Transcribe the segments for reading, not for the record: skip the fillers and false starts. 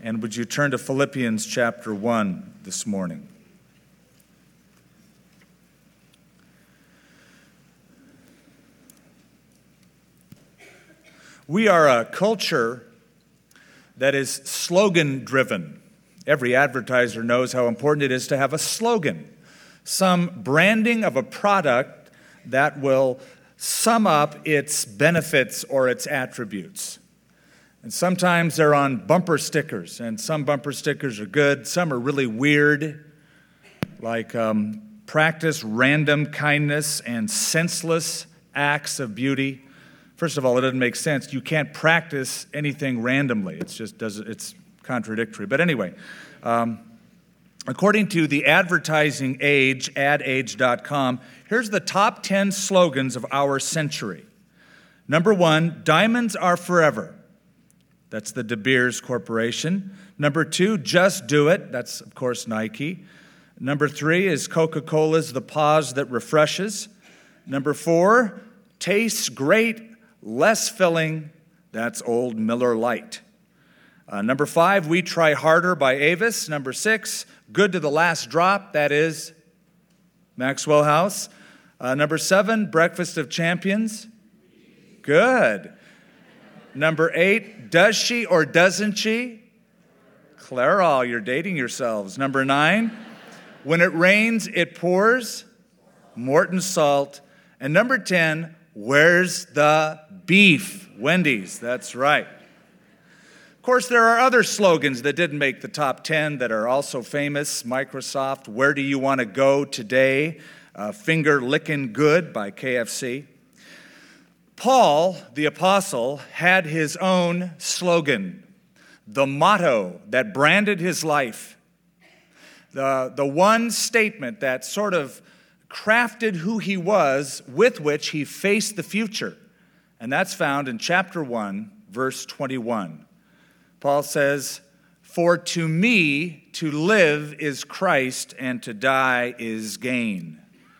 And would you turn to Philippians chapter 1 this morning? We are a culture that is slogan-driven. Every advertiser knows how important it is to have a slogan, some branding of a product that will sum up its benefits or its attributes. And sometimes they're on bumper stickers, and some bumper stickers are good, some are really weird, like practice random kindness and senseless acts of beauty. First of all, it doesn't make sense. You can't practice anything randomly. It's contradictory. But anyway, according to the Advertising Age, adage.com, here's the top 10 slogans of our century. Number 1, diamonds are forever. That's the De Beers Corporation. Number 2, just do it. That's, of course, Nike. Number 3 is Coca-Cola's The Pause That Refreshes. Number 4, tastes great, less filling. That's Old Miller Lite. Number 5, We Try Harder by Avis. Number 6, Good to the Last Drop. That is Maxwell House. Number 7, Breakfast of Champions. Good. Number 8, Does She or Doesn't She? Clairol, you're dating yourselves. Number 9, When It Rains, It Pours. Morton Salt. And number 10, Where's the Beef? Wendy's, that's right. Of course, there are other slogans that didn't make the top 10 that are also famous. Microsoft, Where Do You Want to Go Today? Finger Lickin' Good by KFC. Paul, the apostle, had his own slogan, the motto that branded his life, the one statement that sort of crafted who he was, with which he faced the future. And that's found in chapter 1, verse 21. Paul says, For to me to live is Christ, and to die is gain.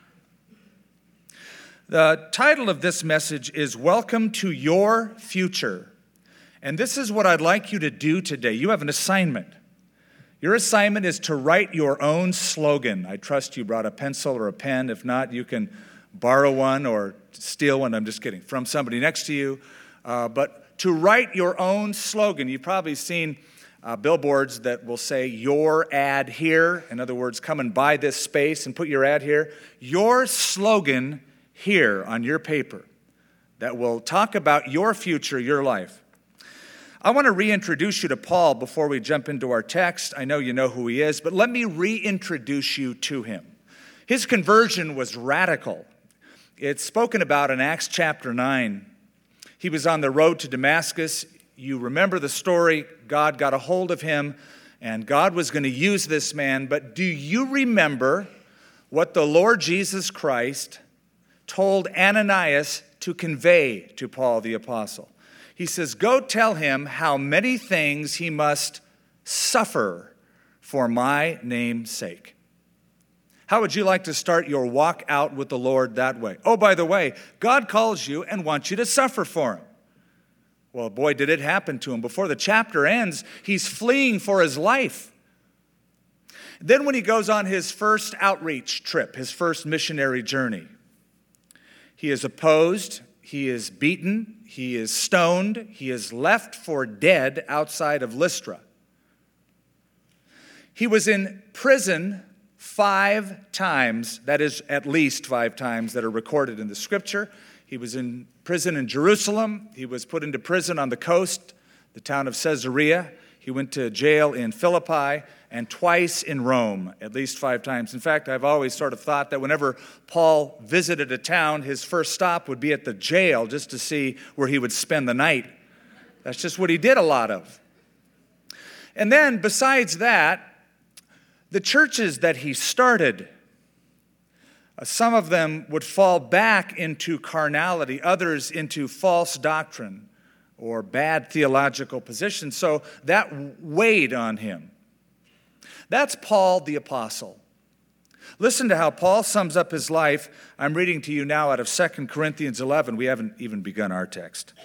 The title of this message is Welcome to Your Future. And this is what I'd like you to do today. You have an assignment. Your assignment is to write your own slogan. I trust you brought a pencil or a pen. If not, you can borrow one or steal one. I'm just kidding. From somebody next to you. But to write your own slogan. You've probably seen billboards that will say, your ad here. In other words, come and buy this space and put your ad here. Your slogan here on your paper that will talk about your future, your life. I want to reintroduce you to Paul before we jump into our text. I know you know who he is, but let me reintroduce you to him. His conversion was radical. It's spoken about in Acts chapter 9. He was on the road to Damascus. You remember the story. God got a hold of him, and God was going to use this man. But do you remember what the Lord Jesus Christ told Ananias to convey to Paul the apostle? He says, go tell him how many things he must suffer for my name's sake. How would you like to start your walk out with the Lord that way? Oh, by the way, God calls you and wants you to suffer for him. Well, boy, did it happen to him. Before the chapter ends, he's fleeing for his life. Then when he goes on his first outreach trip, his first missionary journey, he is opposed, he is beaten, he is stoned, he is left for dead outside of Lystra. He was in prison 5 times, that is at least 5 times that are recorded in the scripture. He was in prison in Jerusalem. He was put into prison on the coast, the town of Caesarea. He went to jail in Philippi and twice in Rome, at least 5 times. In fact, I've always sort of thought that whenever Paul visited a town, his first stop would be at the jail just to see where he would spend the night. That's just what he did a lot of. And then besides that, the churches that he started, some of them would fall back into carnality, others into false doctrine or bad theological positions. So that weighed on him. That's Paul the apostle. Listen to how Paul sums up his life. I'm reading to you now out of 2 Corinthians 11. We haven't even begun our text.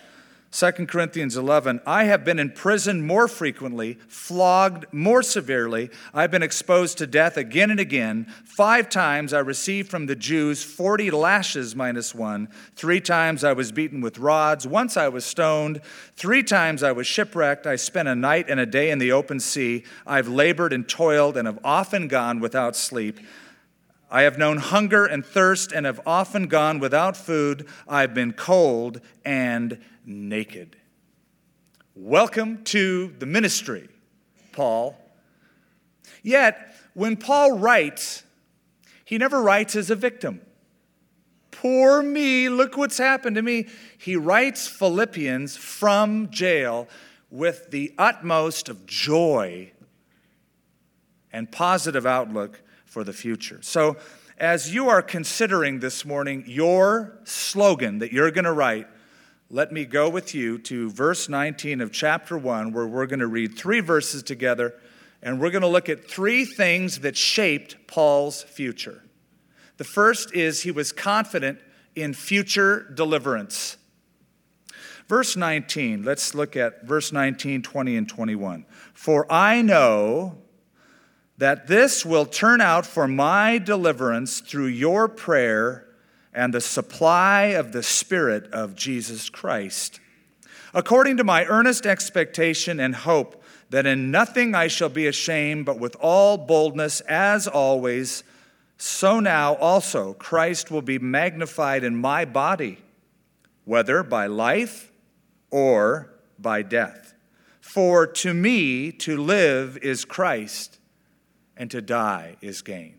2 Corinthians 11, I have been in prison more frequently, flogged more severely. I've been exposed to death again and again. 5 times I received from the Jews 40 lashes minus 1. 3 times I was beaten with rods. Once I was stoned. 3 times I was shipwrecked. I spent a night and a day in the open sea. I've labored and toiled and have often gone without sleep. I have known hunger and thirst and have often gone without food. I've been cold and naked. Welcome to the ministry, Paul. Yet, when Paul writes, he never writes as a victim. Poor me, look what's happened to me. He writes Philippians from jail with the utmost of joy and positive outlook for the future. So, as you are considering this morning your slogan that you're going to write, let me go with you to verse 19 of chapter 1, where we're going to read 3 verses together, and we're going to look at 3 things that shaped Paul's future. The first is he was confident in future deliverance. Verse 19, let's look at verse 19, 20, and 21. For I know that this will turn out for my deliverance through your prayer and the supply of the Spirit of Jesus Christ, according to my earnest expectation and hope that in nothing I shall be ashamed, but with all boldness, as always, so now also Christ will be magnified in my body, whether by life or by death. For to me to live is Christ, and to die is gain.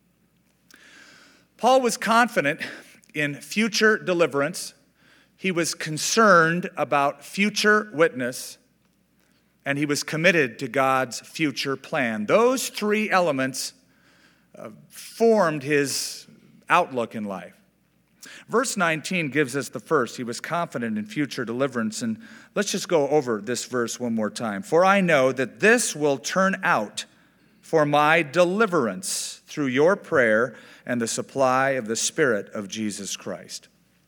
Paul was confident in future deliverance. He was concerned about future witness, and he was committed to God's future plan. Those 3 elements formed his outlook in life. Verse 19 gives us the first. He was confident in future deliverance. And let's just go over this verse one more time. For I know that this will turn out for my deliverance through your prayer and the supply of the Spirit of Jesus Christ.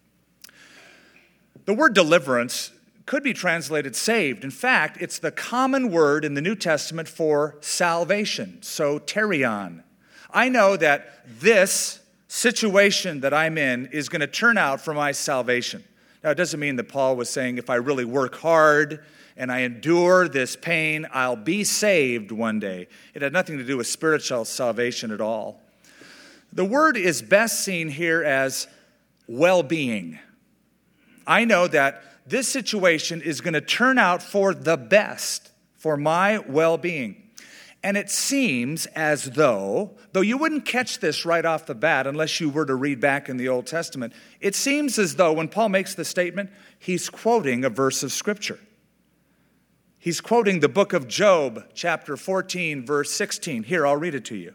The word deliverance could be translated saved. In fact, it's the common word in the New Testament for salvation, soterion. I know that this situation that I'm in is going to turn out for my salvation. Now, it doesn't mean that Paul was saying if I really work hard and I endure this pain, I'll be saved one day. It had nothing to do with spiritual salvation at all. The word is best seen here as well-being. I know that this situation is going to turn out for the best, for my well-being. And it seems as though you wouldn't catch this right off the bat unless you were to read back in the Old Testament, it seems as though when Paul makes the statement, he's quoting a verse of Scripture. He's quoting the book of Job, chapter 14, verse 16. Here, I'll read it to you.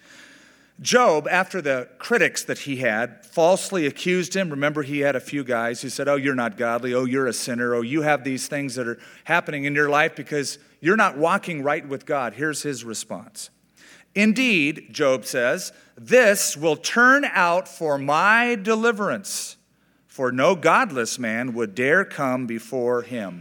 Job, after the critics that he had falsely accused him, remember he had a few guys who said, oh, you're not godly, oh, you're a sinner, oh, you have these things that are happening in your life because you're not walking right with God. Here's his response. Indeed, Job says, this will turn out for my deliverance, for no godless man would dare come before him.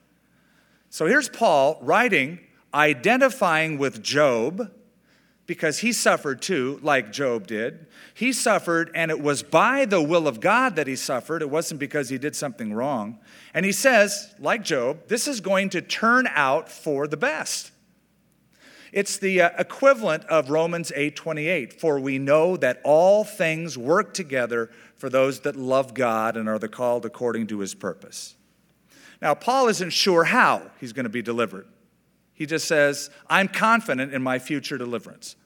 So here's Paul writing, identifying with Job, because he suffered too, like Job did. He suffered, and it was by the will of God that he suffered. It wasn't because he did something wrong. And he says, like Job, this is going to turn out for the best. It's the equivalent of Romans 8:28. For we know that all things work together for those that love God and are the called according to his purpose. Now, Paul isn't sure how he's going to be delivered. He just says, I'm confident in my future deliverance.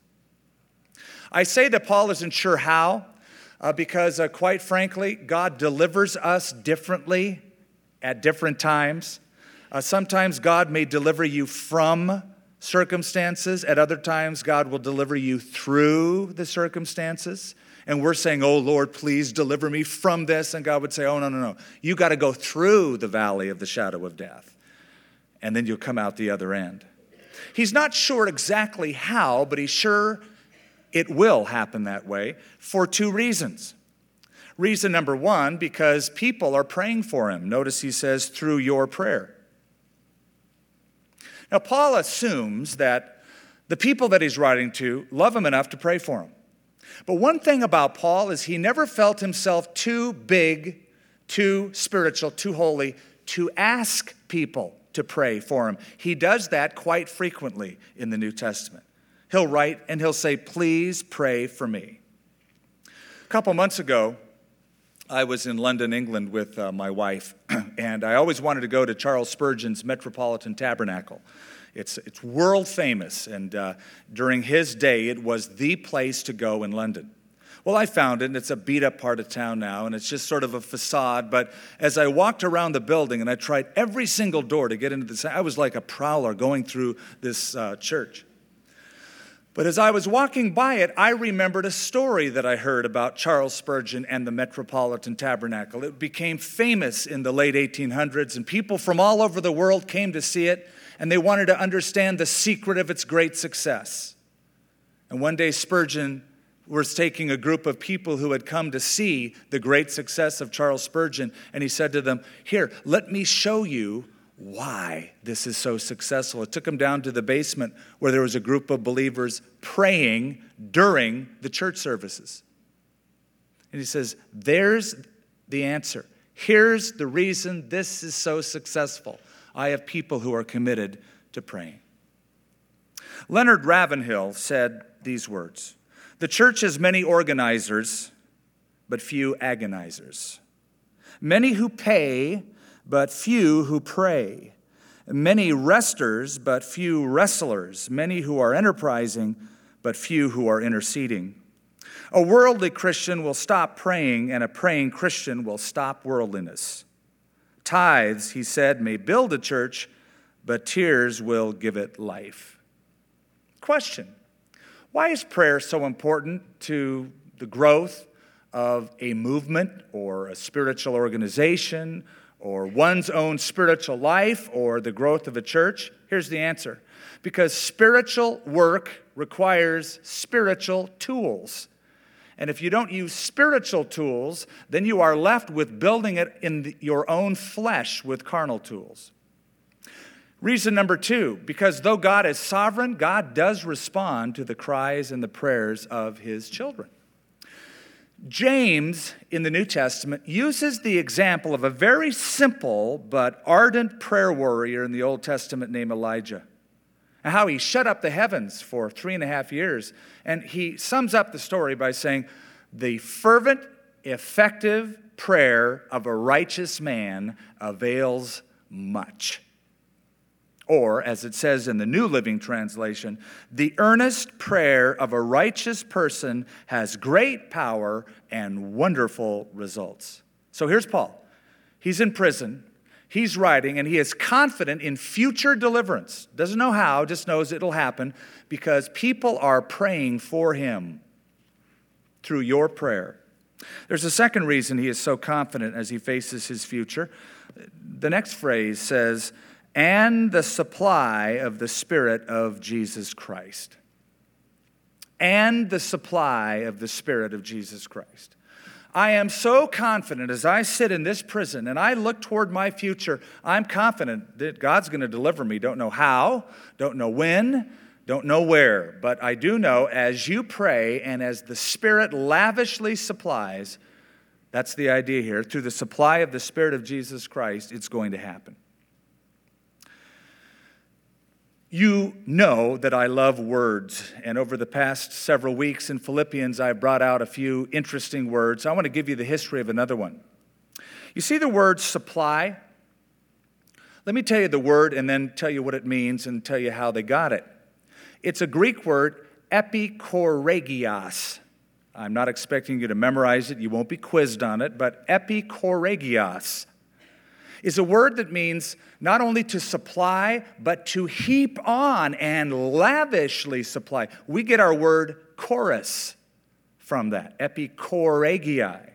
I say that Paul isn't sure how because, quite frankly, God delivers us differently at different times. Sometimes God may deliver you from circumstances. At other times, God will deliver you through the circumstances. And we're saying, oh, Lord, please deliver me from this. And God would say, oh, no. You got to go through the valley of the shadow of death. And then you'll come out the other end. He's not sure exactly how, but he's sure it will happen that way for 2 reasons. Reason number one, because people are praying for him. Notice he says, through your prayer. Now, Paul assumes that the people that he's writing to love him enough to pray for him. But one thing about Paul is he never felt himself too big, too spiritual, too holy to ask people to pray for him. He does that quite frequently in the New Testament. He'll write and he'll say, please pray for me. A couple months ago, I was in London, England with my wife, and I always wanted to go to Charles Spurgeon's Metropolitan Tabernacle. It's world famous, and during his day, it was the place to go in London. Well, I found it, and it's a beat-up part of town now, and it's just sort of a facade, but as I walked around the building and I tried every single door to get into this, I was like a prowler going through this church. But as I was walking by it, I remembered a story that I heard about Charles Spurgeon and the Metropolitan Tabernacle. It became famous in the late 1800s, and people from all over the world came to see it, and they wanted to understand the secret of its great success. And one day Spurgeon was taking a group of people who had come to see the great success of Charles Spurgeon, and he said to them, here, let me show you why this is so successful. It took him down to the basement where there was a group of believers praying during the church services. And he says, there's the answer. Here's the reason this is so successful. I have people who are committed to praying. Leonard Ravenhill said these words, the church has many organizers, but few agonizers. Many who pay, but few who pray. Many resters, but few wrestlers. Many who are enterprising, but few who are interceding. A worldly Christian will stop praying, and a praying Christian will stop worldliness. Tithes, he said, may build a church, but tears will give it life. Question: why is prayer so important to the growth of a movement or a spiritual organization or one's own spiritual life or the growth of a church? Here's the answer. Because spiritual work requires spiritual tools. And if you don't use spiritual tools, then you are left with building it in your own flesh with carnal tools. Reason number two, because though God is sovereign, God does respond to the cries and the prayers of his children. James, in the New Testament, uses the example of a very simple but ardent prayer warrior in the Old Testament named Elijah, and how he shut up the heavens for 3.5 years. And he sums up the story by saying, the fervent, effective prayer of a righteous man avails much. Or, as it says in the New Living Translation, the earnest prayer of a righteous person has great power and wonderful results. So here's Paul. He's in prison. He's writing, and he is confident in future deliverance. Doesn't know how, just knows it'll happen because people are praying for him through your prayer. There's a second reason he is so confident as he faces his future. The next phrase says, and the supply of the Spirit of Jesus Christ. And the supply of the Spirit of Jesus Christ. I am so confident as I sit in this prison and I look toward my future, I'm confident that God's going to deliver me. Don't know how, don't know when, don't know where. But I do know as you pray and as the Spirit lavishly supplies, that's the idea here, through the supply of the Spirit of Jesus Christ, it's going to happen. You know that I love words, and over the past several weeks in Philippians, I brought out a few interesting words. I want to give you the history of another one. You see the word supply? Let me tell you the word and then tell you what it means and tell you how they got it. It's a Greek word, epikoregios. I'm not expecting you to memorize it. You won't be quizzed on it, but epikoregios is a word that means not only to supply, but to heap on and lavishly supply. We get our word chorus from that, epikoregii.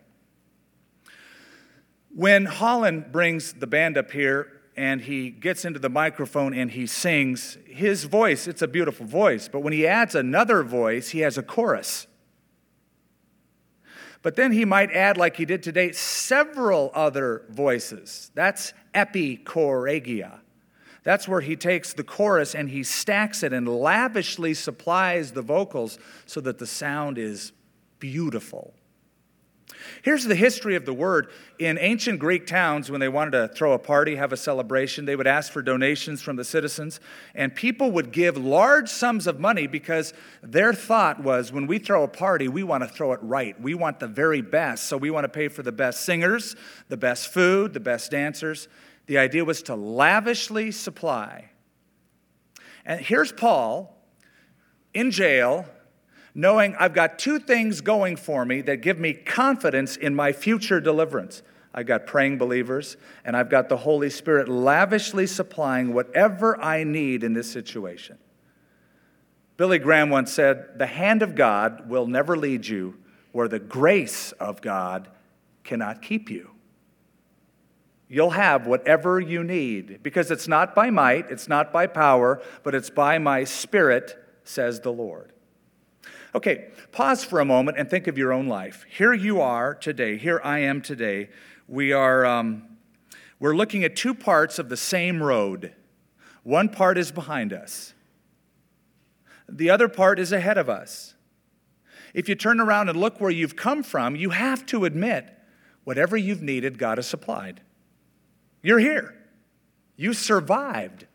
When Holland brings the band up here and he gets into the microphone and he sings, his voice, it's a beautiful voice, but when he adds another voice, he has a chorus. But then he might add, like he did today, several other voices. That's epichoregia. That's where he takes the chorus and he stacks it and lavishly supplies the vocals so that the sound is beautiful. Here's the history of the word. In ancient Greek towns, when they wanted to throw a party, have a celebration, they would ask for donations from the citizens, and people would give large sums of money because their thought was, when we throw a party, we want to throw it right. We want the very best, so we want to pay for the best singers, the best food, the best dancers. The idea was to lavishly supply. And here's Paul in jail, knowing I've got two things going for me that give me confidence in my future deliverance. I've got praying believers, and I've got the Holy Spirit lavishly supplying whatever I need in this situation. Billy Graham once said, "The hand of God will never lead you where the grace of God cannot keep you." You'll have whatever you need, because it's not by might, it's not by power, but it's by my Spirit, says the Lord. Okay, pause for a moment and think of your own life. Here you are today. Here I am today. We're looking at two parts of the same road. One part is behind us. The other part is ahead of us. If you turn around and look where you've come from, you have to admit, whatever you've needed, God has supplied. You're here. You survived.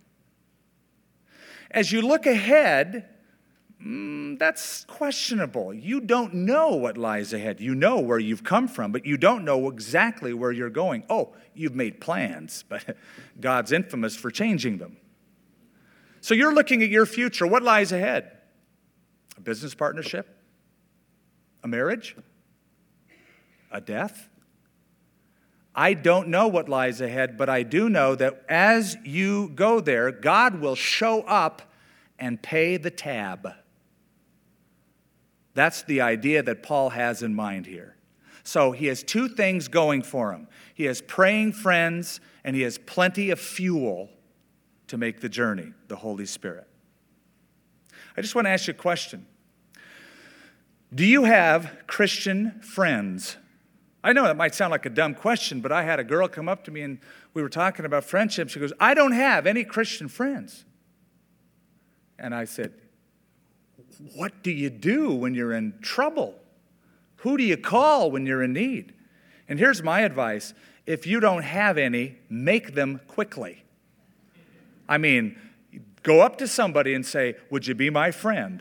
As you look ahead, that's questionable. You don't know what lies ahead. You know where you've come from, but you don't know exactly where you're going. Oh, you've made plans, but God's infamous for changing them. So you're looking at your future. What lies ahead? A business partnership? A marriage? A death? I don't know what lies ahead, but I do know that as you go there, God will show up and pay the tab. That's the idea that Paul has in mind here. So he has two things going for him. He has praying friends, and he has plenty of fuel to make the journey, the Holy Spirit. I just want to ask you a question. Do you have Christian friends? I know that might sound like a dumb question, but I had a girl come up to me and we were talking about friendship. She goes, "I don't have any Christian friends." And I said, "What do you do when you're in trouble? Who do you call when you're in need?" And here's my advice. If you don't have any, make them quickly. I mean, go up to somebody and say, "Would you be my friend?"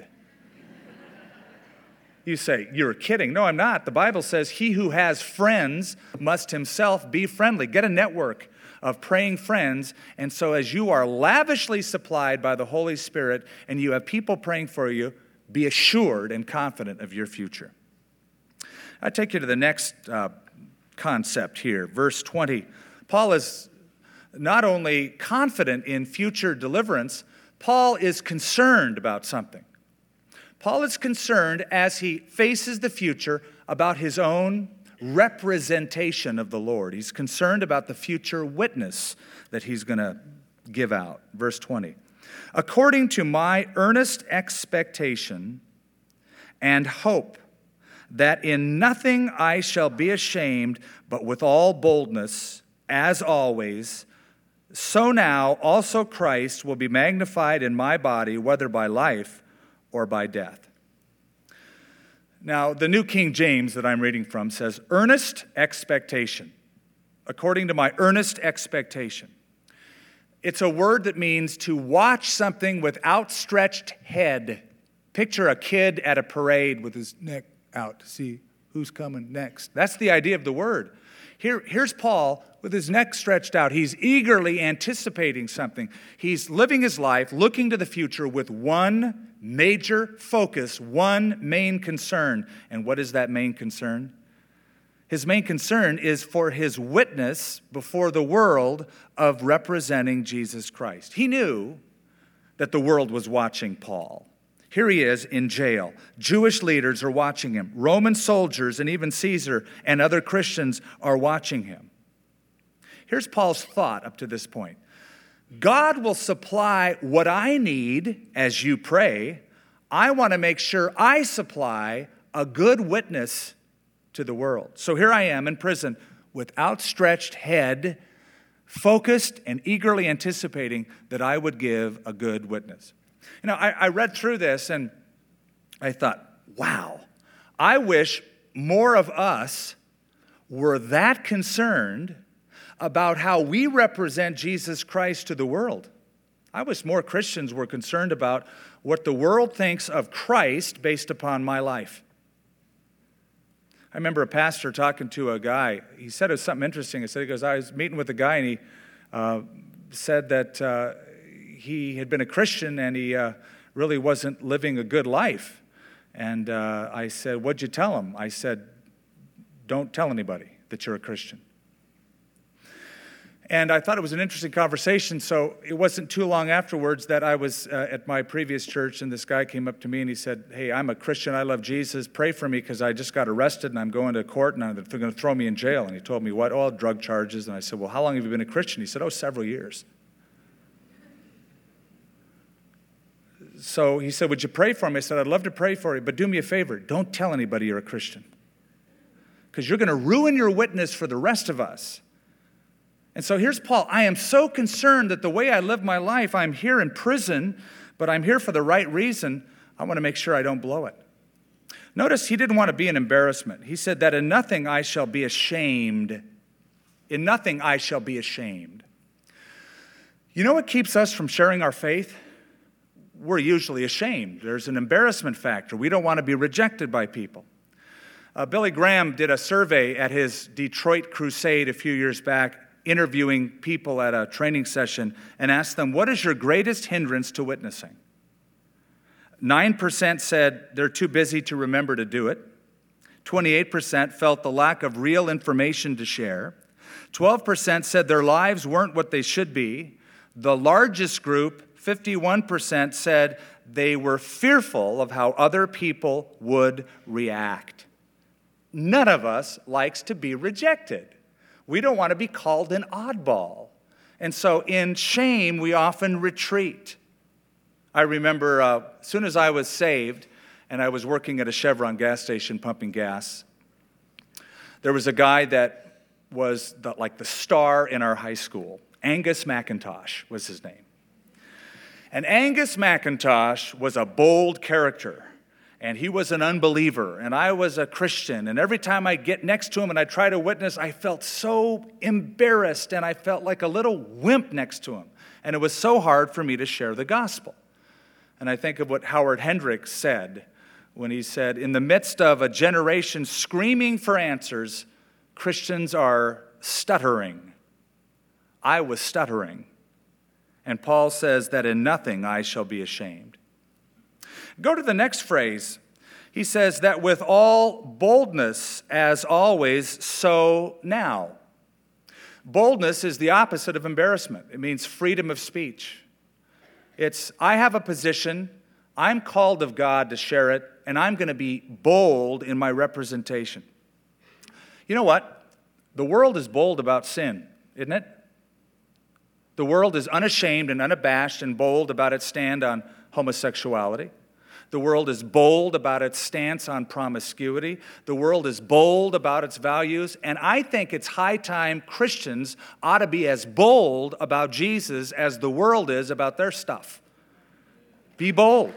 You say, "You're kidding." No, I'm not. The Bible says he who has friends must himself be friendly. Get a network of praying friends. And so as you are lavishly supplied by the Holy Spirit and you have people praying for you, be assured and confident of your future. I take you to the next concept here, verse 20. Paul is not only confident in future deliverance, Paul is concerned about something. Paul is concerned as he faces the future about his own representation of the Lord. He's concerned about the future witness that he's going to give out. Verse 20. "According to my earnest expectation and hope that in nothing I shall be ashamed, but with all boldness, as always, so now also Christ will be magnified in my body, whether by life or by death." Now, the New King James that I'm reading from says, "earnest expectation." According to my earnest expectation. It's a word that means to watch something with outstretched head. Picture a kid at a parade with his neck out to see who's coming next. That's the idea of the word. Here's Paul with his neck stretched out. He's eagerly anticipating something. He's living his life looking to the future with one major focus, one main concern. And what is that main concern? His main concern is for his witness before the world of representing Jesus Christ. He knew that the world was watching Paul. Here he is in jail. Jewish leaders are watching him. Roman soldiers and even Caesar and other Christians are watching him. Here's Paul's thought up to this point. God will supply what I need as you pray. I want to make sure I supply a good witness to the world. So here I am in prison with outstretched head, focused and eagerly anticipating that I would give a good witness. You know, I read through this and I thought, wow, I wish more of us were that concerned about how we represent Jesus Christ to the world. I wish more Christians were concerned about what the world thinks of Christ based upon my life. I remember a pastor talking to a guy. He said it was something interesting. He goes, I was meeting with a guy, and he said that he had been a Christian, and he really wasn't living a good life. And I said, what'd you tell him? I said, don't tell anybody that you're a Christian. And I thought it was an interesting conversation, so it wasn't too long afterwards that I was at my previous church, and this guy came up to me and he said, hey, I'm a Christian, I love Jesus, pray for me because I just got arrested and I'm going to court and they're going to throw me in jail. And he told me, what? Oh, drug charges. And I said, well, how long have you been a Christian? He said, oh, several years. So he said, would you pray for me? I said, I'd love to pray for you, but do me a favor, don't tell anybody you're a Christian, because you're going to ruin your witness for the rest of us. And so here's Paul. I am so concerned that the way I live my life, I'm here in prison, but I'm here for the right reason. I want to make sure I don't blow it. Notice he didn't want to be an embarrassment. He said that in nothing I shall be ashamed. In nothing I shall be ashamed. You know what keeps us from sharing our faith? We're usually ashamed. There's an embarrassment factor. We don't want to be rejected by people. Billy Graham did a survey at his Detroit crusade a few years back, interviewing people at a training session, and asked them, what is your greatest hindrance to witnessing? 9% said they're too busy to remember to do it. 28% felt the lack of real information to share. 12% said their lives weren't what they should be. The largest group, 51%, said they were fearful of how other people would react. None of us likes to be rejected. We don't want to be called an oddball. And so in shame, we often retreat. I remember as soon as I was saved and I was working at a Chevron gas station pumping gas, there was a guy that was like the star in our high school. Angus McIntosh was his name. And Angus McIntosh was a bold character. And he was an unbeliever, and I was a Christian. And every time I'd get next to him and I'd try to witness, I felt so embarrassed, and I felt like a little wimp next to him. And it was so hard for me to share the gospel. And I think of what Howard Hendricks said when he said, in the midst of a generation screaming for answers, Christians are stuttering. I was stuttering. And Paul says that in nothing I shall be ashamed. Go to the next phrase. He says that with all boldness, as always, so now. Boldness is the opposite of embarrassment. It means freedom of speech. It's, I have a position, I'm called of God to share it, and I'm going to be bold in my representation. You know what? The world is bold about sin, isn't it? The world is unashamed and unabashed and bold about its stand on homosexuality. The world is bold about its stance on promiscuity. The world is bold about its values. And I think it's high time Christians ought to be as bold about Jesus as the world is about their stuff. Be bold.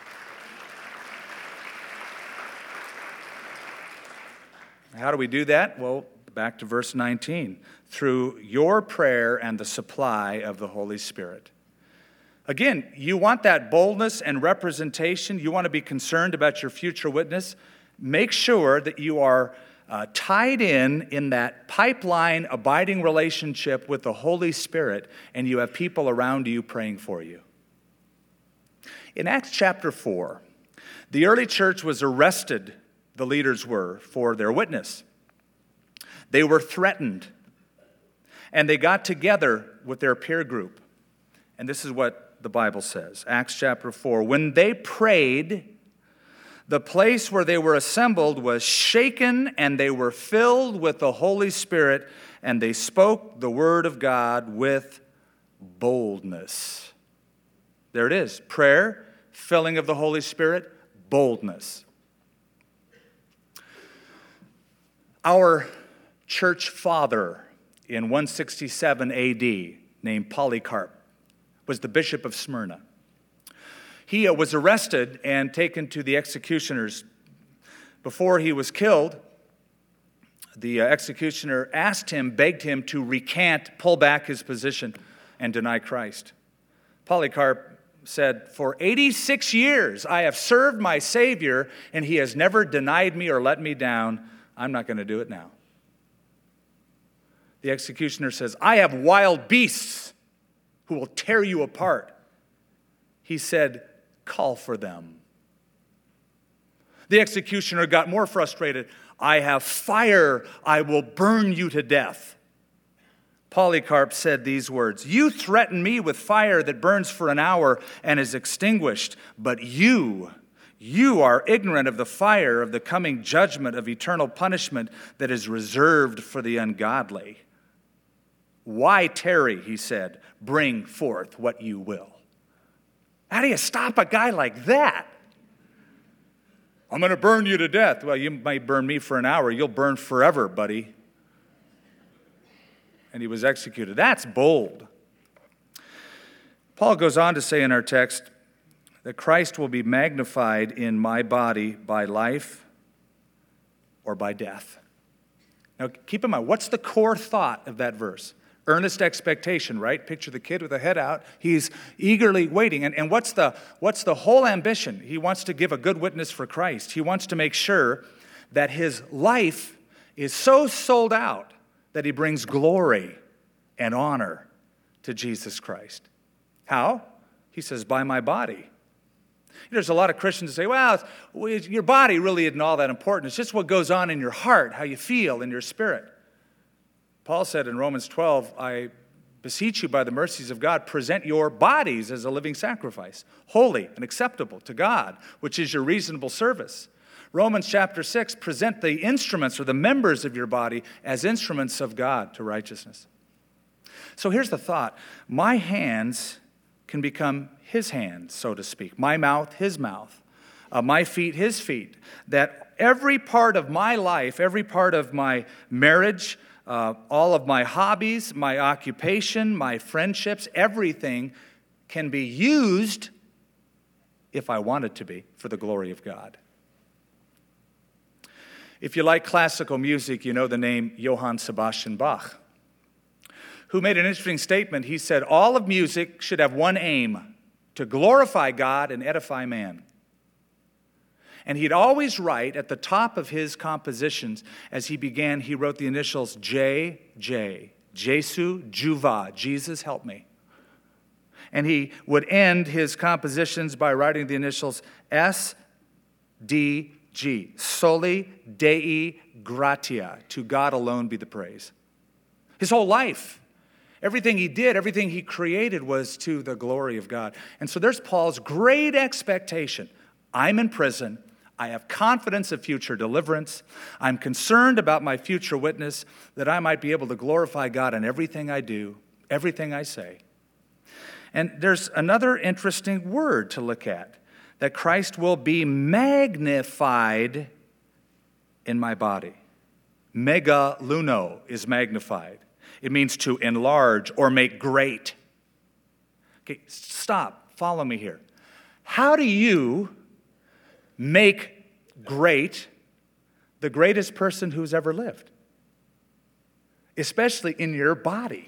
How do we do that? Well, back to verse 19. Through your prayer and the supply of the Holy Spirit. Again, you want that boldness and representation. You want to be concerned about your future witness. Make sure that you are tied in that pipeline, abiding relationship with the Holy Spirit, and you have people around you praying for you. In Acts chapter 4, the early church was arrested, the leaders were, for their witness. They were threatened, and they got together with their peer group. And this is what the Bible says, Acts chapter 4. When they prayed, the place where they were assembled was shaken, and they were filled with the Holy Spirit, and they spoke the word of God with boldness. There it is. Prayer, filling of the Holy Spirit, boldness. Our church father in 167 AD, named Polycarp, was the bishop of Smyrna. He was arrested and taken to the executioners. Before he was killed, the executioner begged him to recant, pull back his position, and deny Christ. Polycarp said, "For 86 years I have served my Savior, and he has never denied me or let me down. I'm not going to do it now." The executioner says, "I have wild beasts who will tear you apart." He said, "Call for them." The executioner got more frustrated. "I have fire, I will burn you to death." Polycarp said these words, "You threaten me with fire that burns for an hour and is extinguished, but you are ignorant of the fire of the coming judgment of eternal punishment that is reserved for the ungodly. Why tarry," he said, "bring forth what you will." How do you stop a guy like that? "I'm going to burn you to death." Well, you might burn me for an hour. You'll burn forever, buddy. And he was executed. That's bold. Paul goes on to say in our text that Christ will be magnified in my body by life or by death. Now, keep in mind, what's the core thought of that verse? Earnest expectation, right? Picture the kid with the head out. He's eagerly waiting. And what's the whole ambition? He wants to give a good witness for Christ. He wants to make sure that his life is so sold out that he brings glory and honor to Jesus Christ. How? He says, by my body. There's a lot of Christians who say, well, your body really isn't all that important. It's just what goes on in your heart, how you feel in your spirit. Paul said in Romans 12, "I beseech you by the mercies of God, present your bodies as a living sacrifice, holy and acceptable to God, which is your reasonable service." Romans chapter 6, present the instruments or the members of your body as instruments of God to righteousness. So here's the thought. My hands can become his hands, so to speak. My mouth, his mouth. My feet, his feet. That every part of my life, every part of my marriage, all of my hobbies, my occupation, my friendships, everything can be used, if I want it to be, for the glory of God. If you like classical music, you know the name Johann Sebastian Bach, who made an interesting statement. He said, all of music should have one aim, to glorify God and edify man. And he'd always write at the top of his compositions, as he began, he wrote the initials J, Jesu, Juva, Jesus, help me. And he would end his compositions by writing the initials S, D, G, Soli Dei Gratia, to God alone be the praise. His whole life, everything he did, everything he created was to the glory of God. And so there's Paul's great expectation. I'm in prison. I have confidence of future deliverance. I'm concerned about my future witness, that I might be able to glorify God in everything I do, everything I say. And there's another interesting word to look at, that Christ will be magnified in my body. Megaluno is magnified. It means to enlarge or make great. Okay, stop. Follow me here. How do you make great the greatest person who's ever lived? Especially in your body.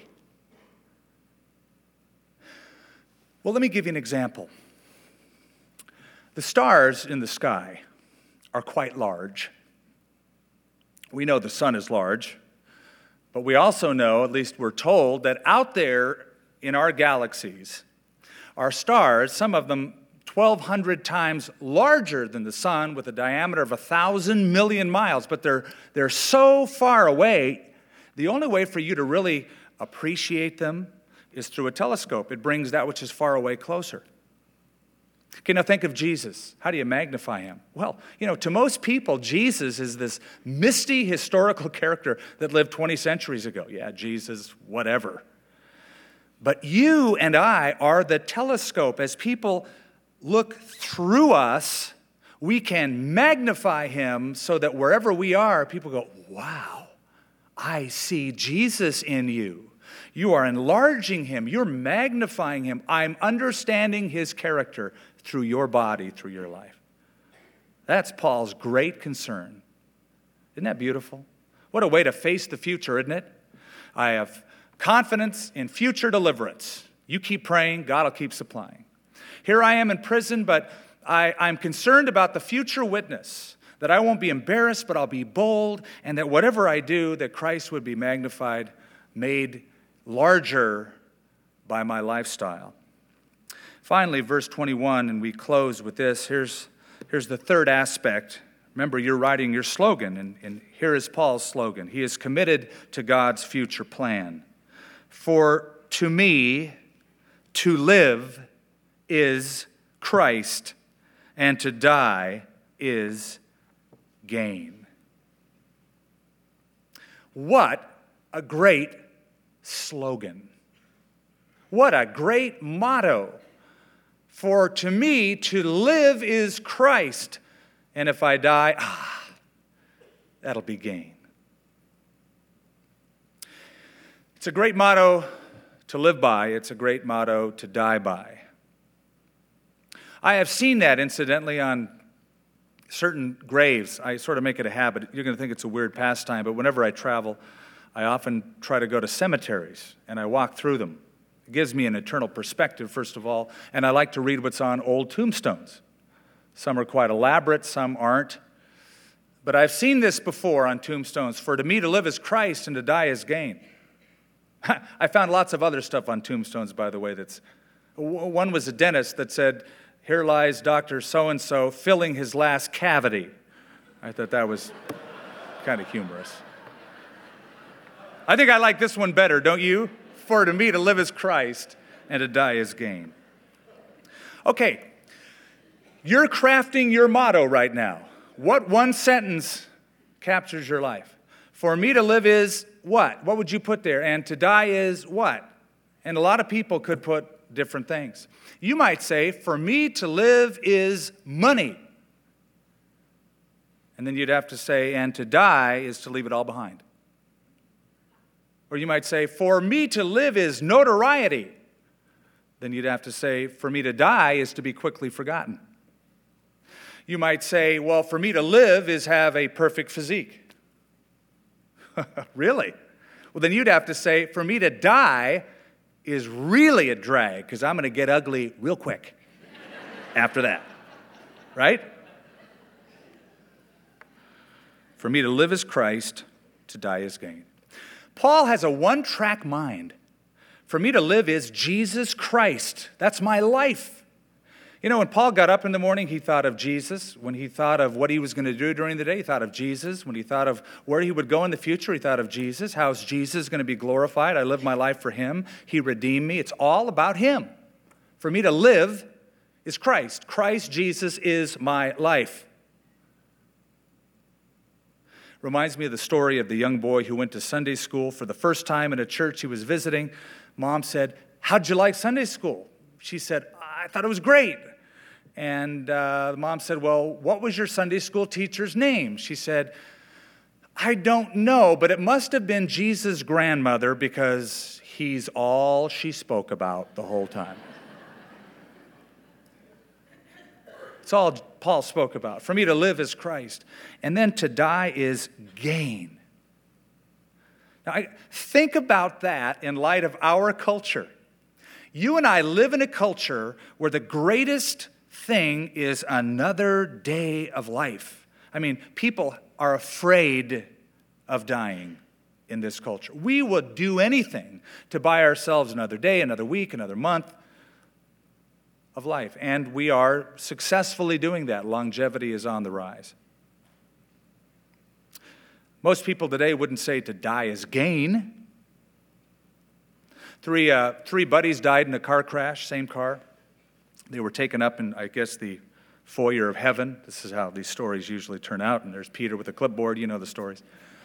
Well, let me give you an example. The stars in the sky are quite large. We know the sun is large, but we also know, at least we're told, that out there in our galaxies are stars, some of them 1,200 times larger than the sun, with a diameter of 1,000 million miles, but they're so far away, the only way for you to really appreciate them is through a telescope. It brings that which is far away closer. Okay, now think of Jesus. How do you magnify him? Well, to most people, Jesus is this misty historical character that lived 20 centuries ago. Yeah, Jesus, whatever. But you and I are the telescope. As people look through us, we can magnify him so that wherever we are, people go, wow, I see Jesus in you. You are enlarging him. You're magnifying him. I'm understanding his character through your body, through your life. That's Paul's great concern. Isn't that beautiful? What a way to face the future, isn't it? I have confidence in future deliverance. You keep praying, God will keep supplying. Here I am in prison, but I'm concerned about the future witness, that I won't be embarrassed, but I'll be bold, and that whatever I do, that Christ would be magnified, made larger by my lifestyle. Finally, verse 21, and we close with this. Here's the third aspect. Remember, you're writing your slogan, and here is Paul's slogan. He is committed to God's future plan. For to me, to live is Christ, and to die is gain. What a great slogan. What a great motto. For to me, to live is Christ, and if I die, that'll be gain. It's a great motto to live by. It's a great motto to die by. I have seen that, incidentally, on certain graves. I sort of make it a habit. You're going to think it's a weird pastime, but whenever I travel, I often try to go to cemeteries, and I walk through them. It gives me an eternal perspective, first of all, and I like to read what's on old tombstones. Some are quite elaborate, some aren't. But I've seen this before on tombstones. For to me to live is Christ, and to die is gain. I found lots of other stuff on tombstones, by the way. One was a dentist that said, here lies Dr. So-and-so filling his last cavity. I thought that was kind of humorous. I think I like this one better, don't you? For to me to live is Christ, and to die is gain. Okay, you're crafting your motto right now. What one sentence captures your life? For me to live is what? What would you put there? And to die is what? And a lot of people could put different things. You might say, for me to live is money. And then you'd have to say, and to die is to leave it all behind. Or you might say, for me to live is notoriety. Then you'd have to say, for me to die is to be quickly forgotten. You might say, well, for me to live is have a perfect physique. Really? Well, then you'd have to say, for me to die is really a drag, because I'm going to get ugly real quick after that. Right? For me to live is Christ, to die is gain. Paul has a one-track mind. For me to live is Jesus Christ. That's my life. You know, when Paul got up in the morning, he thought of Jesus. When he thought of what he was going to do during the day, he thought of Jesus. When he thought of where he would go in the future, he thought of Jesus. How is Jesus going to be glorified? I live my life for him. He redeemed me. It's all about him. For me to live is Christ. Christ Jesus is my life. Reminds me of the story of the young boy who went to Sunday school for the first time in a church he was visiting. Mom said, how'd you like Sunday school? She said, I thought it was great. And the mom said, well, what was your Sunday school teacher's name? She said, I don't know, but it must have been Jesus' grandmother, because he's all she spoke about the whole time. It's all Paul spoke about. For me to live is Christ, and then to die is gain. Now, think about that in light of our culture. You and I live in a culture where the greatest thing is another day of life. I mean, people are afraid of dying in this culture. We would do anything to buy ourselves another day, another week, another month of life. And we are successfully doing that. Longevity is on the rise. Most people today wouldn't say to die is gain. Three buddies died in a car crash, same car. They were taken up in, I guess, the foyer of heaven. This is how these stories usually turn out. And there's Peter with a clipboard. You know the stories.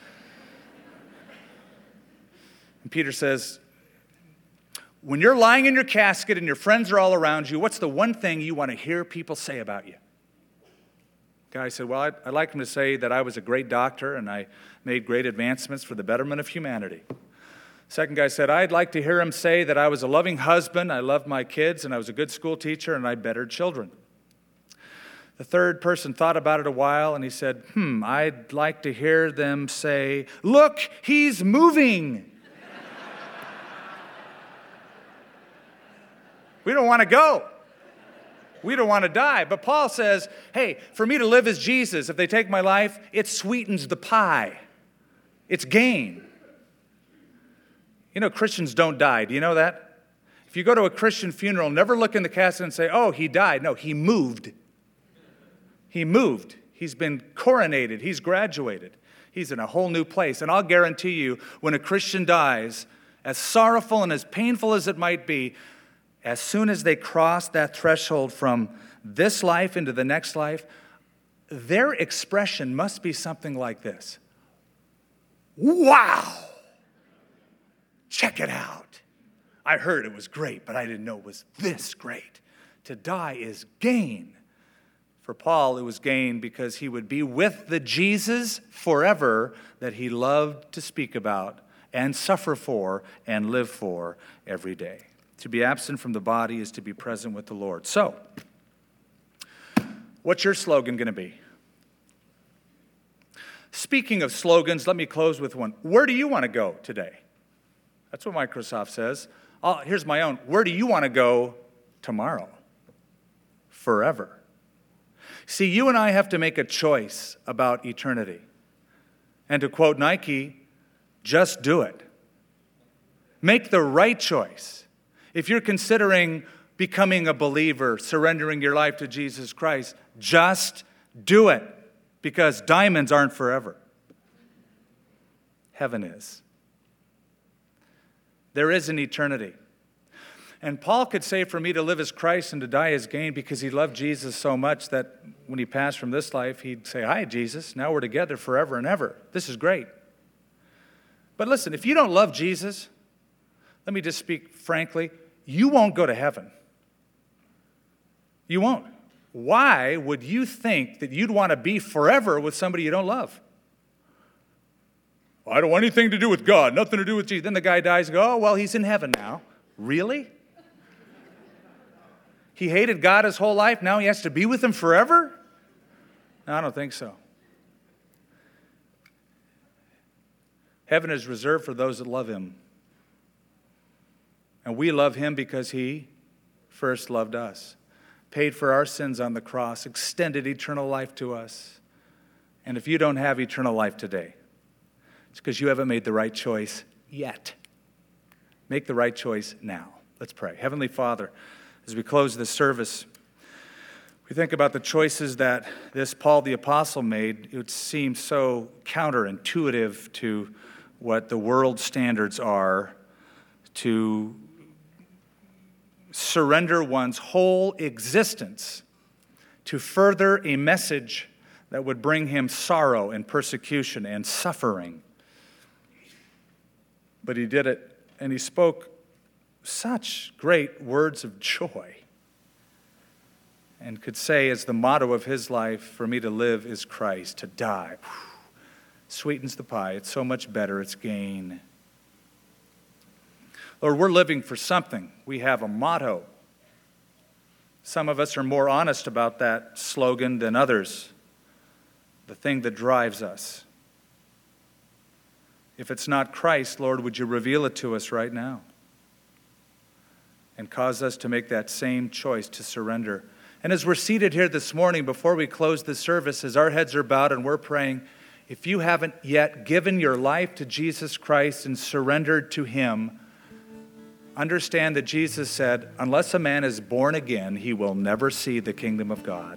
And Peter says, when you're lying in your casket and your friends are all around you, what's the one thing you want to hear people say about you? Guy said, well, I'd like him to say that I was a great doctor and I made great advancements for the betterment of humanity. Second guy said, I'd like to hear him say that I was a loving husband, I loved my kids, and I was a good school teacher, and I bettered children. The third person thought about it a while, and he said, I'd like to hear them say, look, he's moving. We don't want to go. We don't want to die. But Paul says, hey, for me to live as Jesus, if they take my life, it sweetens the pie. It's gain. You know, Christians don't die. Do you know that? If you go to a Christian funeral, never look in the casket and say, oh, he died. No, he moved. He moved. He's been coronated. He's graduated. He's in a whole new place. And I'll guarantee you, when a Christian dies, as sorrowful and as painful as it might be, as soon as they cross that threshold from this life into the next life, their expression must be something like this. Wow! Check it out. I heard it was great, but I didn't know it was this great. To die is gain. For Paul, it was gain because he would be with the Jesus forever that he loved to speak about and suffer for and live for every day. To be absent from the body is to be present with the Lord. So, what's your slogan going to be? Speaking of slogans, let me close with one. Where do you want to go today? That's what Microsoft says. Here's my own. Where do you want to go tomorrow? Forever. See, you and I have to make a choice about eternity. And to quote Nike, just do it. Make the right choice. If you're considering becoming a believer, surrendering your life to Jesus Christ, just do it, because diamonds aren't forever. Heaven is. There is an eternity. And Paul could say, for me to live as Christ and to die as gain, because he loved Jesus so much that when he passed from this life, he'd say, hi, Jesus, now we're together forever and ever. This is great. But listen, if you don't love Jesus, let me just speak frankly, you won't go to heaven. You won't. Why would you think that you'd want to be forever with somebody you don't love? Well, I don't want anything to do with God, nothing to do with Jesus. Then the guy dies and go, oh, well, he's in heaven now. Really? He hated God his whole life, now he has to be with him forever? No, I don't think so. Heaven is reserved for those that love him. And we love him because he first loved us, paid for our sins on the cross, extended eternal life to us. And if you don't have eternal life today, it's because you haven't made the right choice yet. Make the right choice now. Let's pray. Heavenly Father, as we close this service, we think about the choices that this Paul the Apostle made. It would seem so counterintuitive to what the world standards are, to surrender one's whole existence to further a message that would bring him sorrow and persecution and suffering. But he did it, and he spoke such great words of joy and could say as the motto of his life, for me to live is Christ, to die sweetens the pie. It's so much better, it's gain. Lord, we're living for something. We have a motto. Some of us are more honest about that slogan than others, the thing that drives us. If it's not Christ, Lord, would you reveal it to us right now and cause us to make that same choice to surrender. And as we're seated here this morning, before we close the service, as our heads are bowed and we're praying, if you haven't yet given your life to Jesus Christ and surrendered to him, understand that Jesus said, unless a man is born again, he will never see the kingdom of God.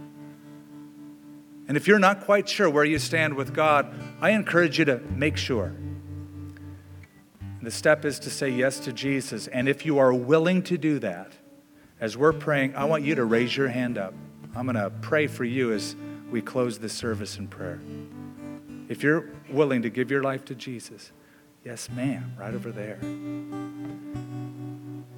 And if you're not quite sure where you stand with God, I encourage you to make sure. The step is to say yes to Jesus. And if you are willing to do that, as we're praying, I want you to raise your hand up. I'm going to pray for you as we close this service in prayer. If you're willing to give your life to Jesus, yes, ma'am, right over there.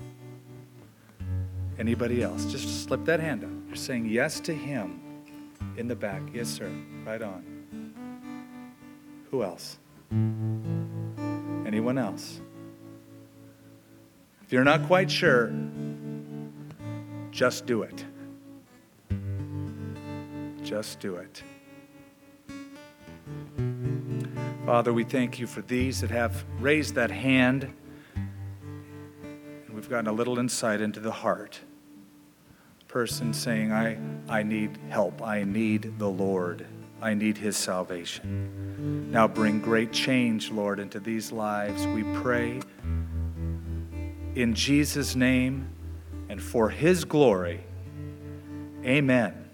Anybody else? Just slip that hand up. You're saying yes to him. In the back. Yes, sir. Right on. Who else? Anyone else? If you're not quite sure, just do it. Just do it. Father, we thank you for these that have raised that hand. And we've gotten a little insight into the heart. Person saying, I need help. I need the Lord. I need his salvation. Now bring great change, Lord, into these lives. We pray in Jesus' name and for his glory. Amen.